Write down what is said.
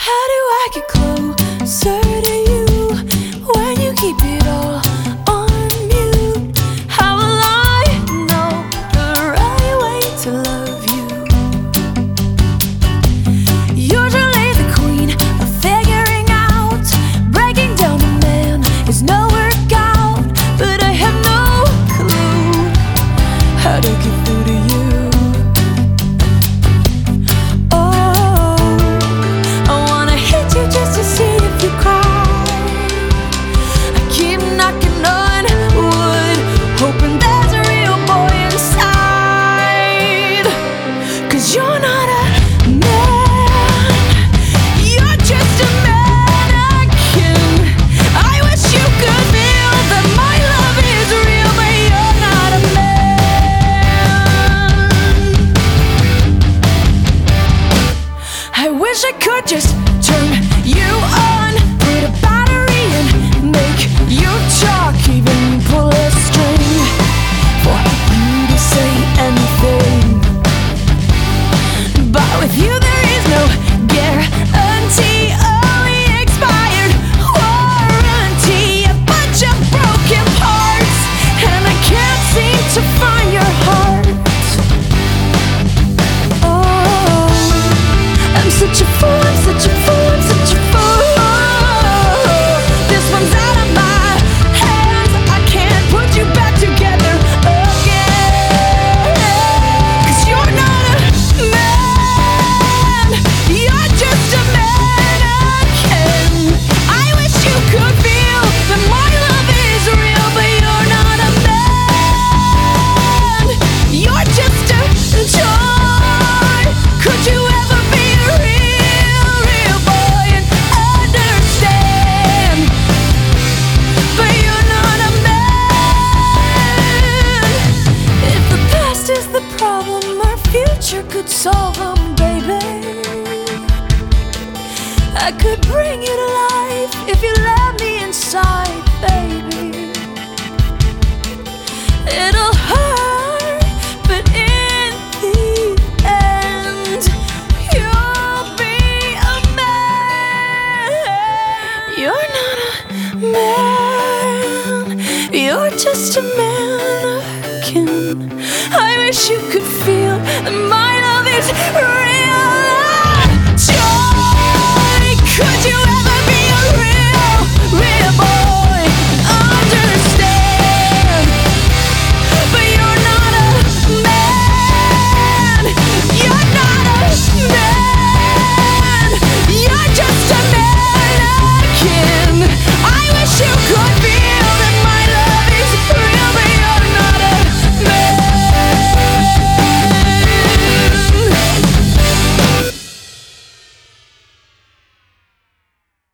How do I get closer to you when you keep it all on mute? How will I know the right way to love you? Usually the queen of figuring out, breaking down a man is no workout, but I have no clue how to get through to you. Just to see if you cry, I keep knocking on wood, hoping there's a real boy inside. 'Cause you're not a man, you're just a mannequin. I wish you could feel that my love is real, but you're not a man. I wish I could just turn you on, put a battery in, make you talk, even pull a string for you to say anything. But with you there is no guarantee, only expired warranty. A bunch of broken parts, and I can't seem to find your heart. Oh, I'm such a fool, I'm such a fool, I'm such a fool. This one's out of my hands, I can't put you back together again. 'Cause you're not a man, you're just a mannequin. I wish you could feel that my love is real, but you're not a man. You're just a toy. Could you ever be a real boy and understand? But you're not a man. If the past is the problem, our future could solve them, baby. I could bring you to life if you let me inside, baby. It'll hurt, but in the end, you'll be a man. You're not a man, you're just a mannequin. I wish you could feel that my love is real.